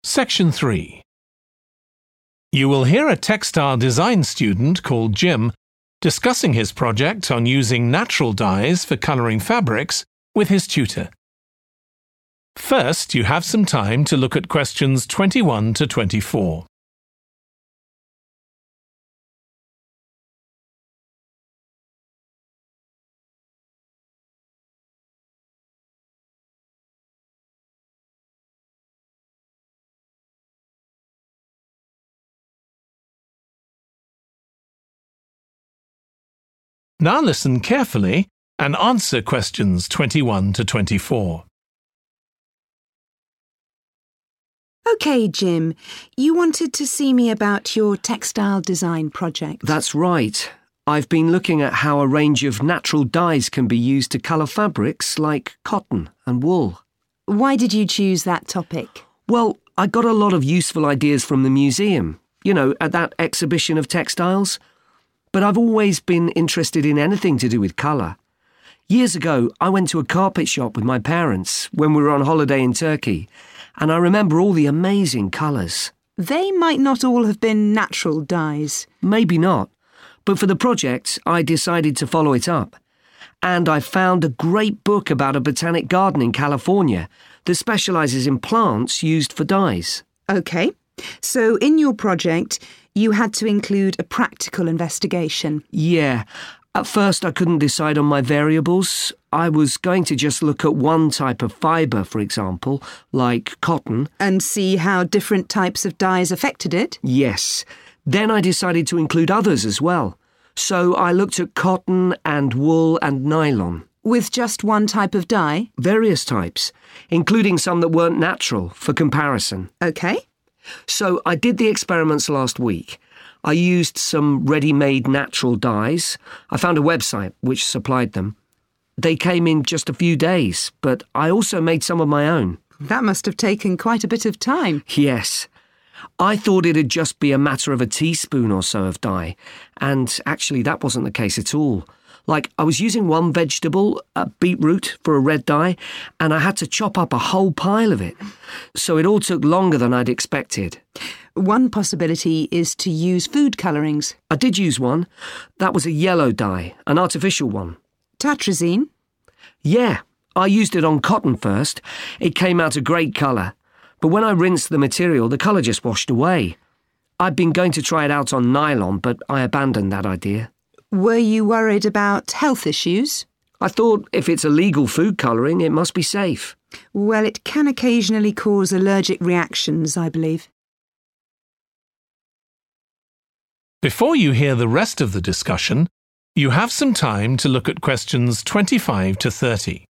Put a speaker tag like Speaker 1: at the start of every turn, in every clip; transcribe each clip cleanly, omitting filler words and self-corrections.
Speaker 1: Section 3. You will hear a textile design student called Jim discussing his project on using natural dyes for colouring fabrics with his tutor. First, you have some time to look at questions 21 to 24. Now listen carefully and answer questions 21 to 24.
Speaker 2: OK, Jim, you wanted to see me about your textile design project.
Speaker 3: That's right. I've been looking at how a range of natural dyes can be used to colour fabrics like cotton and wool.
Speaker 2: Why did you choose that topic?
Speaker 3: Well, I got a lot of useful ideas from the museum, at that exhibition of textiles. But I've always been interested in anything to do with colour. Years ago, I went to a carpet shop with my parents when we were on holiday in Turkey, and I remember all the amazing colours.
Speaker 2: They might not all have been natural dyes.
Speaker 3: Maybe not, but for the project, I decided to follow it up. And I found a great book about a botanic garden in California that specialises in plants used for dyes.
Speaker 2: OK, so in your project, you had to include a practical investigation.
Speaker 3: Yeah. At first I couldn't decide on my variables. I was going to just look at one type of fibre, for example, like cotton.
Speaker 2: And see how different types of dyes affected it?
Speaker 3: Yes. Then I decided to include others as well. So I looked at cotton and wool and nylon.
Speaker 2: With just one type of dye?
Speaker 3: Various types, including some that weren't natural, for comparison.
Speaker 2: OK.
Speaker 3: So I did the experiments last week. I used some ready-made natural dyes. I found a website which supplied them. They came in just a few days, but I also made some of my own.
Speaker 2: That must have taken quite a bit of time.
Speaker 3: Yes. I thought it'd just be a matter of a teaspoon or so of dye, and actually that wasn't the case at all. Like, I was using one vegetable, beetroot, for a red dye, and I had to chop up a whole pile of it. So it all took longer than I'd expected.
Speaker 2: One possibility is to use food colourings.
Speaker 3: I did use one. That was a yellow dye, an artificial one.
Speaker 2: Tartrazine?
Speaker 3: Yeah, I used it on cotton first. It came out a great colour. But when I rinsed the material, the colour just washed away. I'd been going to try it out on nylon, but I abandoned that idea.
Speaker 2: Were you worried about health issues?
Speaker 3: I thought if it's a legal food colouring, it must be safe.
Speaker 2: Well, it can occasionally cause allergic reactions, I believe.
Speaker 1: Before you hear the rest of the discussion, you have some time to look at questions 25 to 30.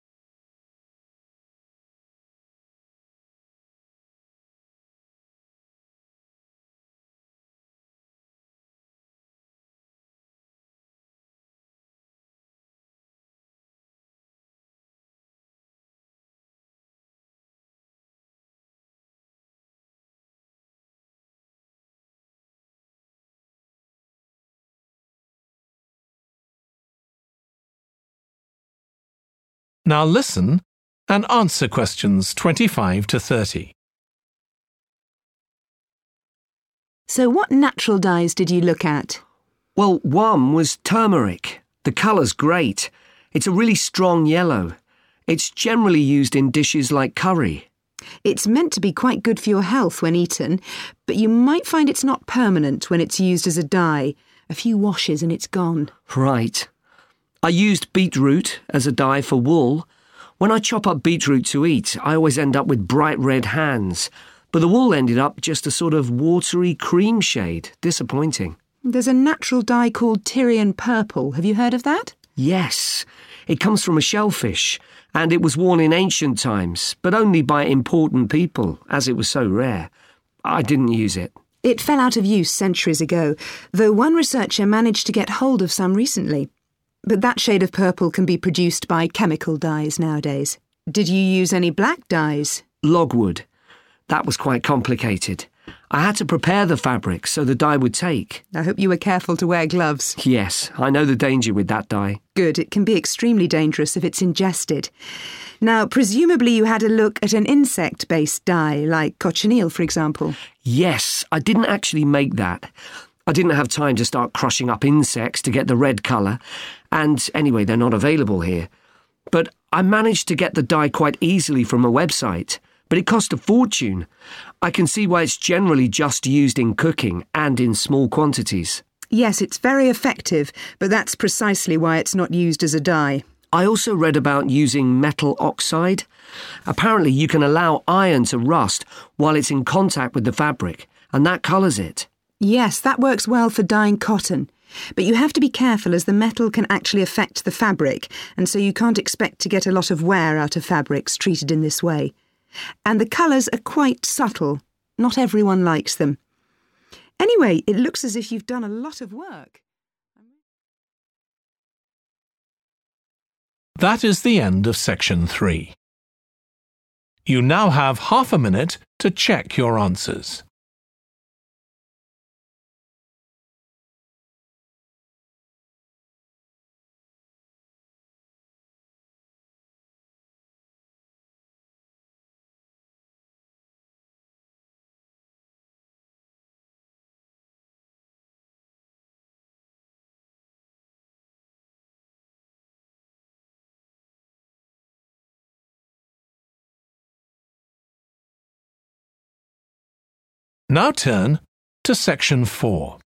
Speaker 1: Now listen and answer questions 25 to 30.
Speaker 2: So what natural dyes did you look at?
Speaker 3: Well, one was turmeric. The colour's great. It's a really strong yellow. It's generally used in dishes like curry.
Speaker 2: It's meant to be quite good for your health when eaten, but you might find it's not permanent when it's used as a dye. A few washes and it's gone.
Speaker 3: Right. I used beetroot as a dye for wool. When I chop up beetroot to eat, I always end up with bright red hands. But the wool ended up just a sort of watery cream shade. Disappointing.
Speaker 2: There's a natural dye called Tyrian purple. Have you heard of that?
Speaker 3: Yes. It comes from a shellfish, and it was worn in ancient times, but only by important people, as it was so rare. I didn't use it.
Speaker 2: It fell out of use centuries ago, though one researcher managed to get hold of some recently. But that shade of purple can be produced by chemical dyes nowadays. Did you use any black dyes?
Speaker 3: Logwood. That was quite complicated. I had to prepare the fabric so the dye would take.
Speaker 2: I hope you were careful to wear gloves.
Speaker 3: Yes, I know the danger with that dye.
Speaker 2: Good, it can be extremely dangerous if it's ingested. Now, presumably you had a look at an insect-based dye, like cochineal, for example.
Speaker 3: Yes, I didn't actually make that. I didn't have time to start crushing up insects to get the red colour, and anyway, they're not available here. But I managed to get the dye quite easily from a website, but it cost a fortune. I can see why it's generally just used in cooking and in small quantities.
Speaker 2: Yes, it's very effective, but that's precisely why it's not used as a dye.
Speaker 3: I also read about using metal oxide. Apparently you can allow iron to rust while it's in contact with the fabric, and that colours it.
Speaker 2: Yes, that works well for dyeing cotton. But you have to be careful as the metal can actually affect the fabric, and so you can't expect to get a lot of wear out of fabrics treated in this way. And the colours are quite subtle. Not everyone likes them. Anyway, it looks as if you've done a lot of work.
Speaker 1: That is the end of section 3. You now have half a minute to check your answers. Now turn to section 4.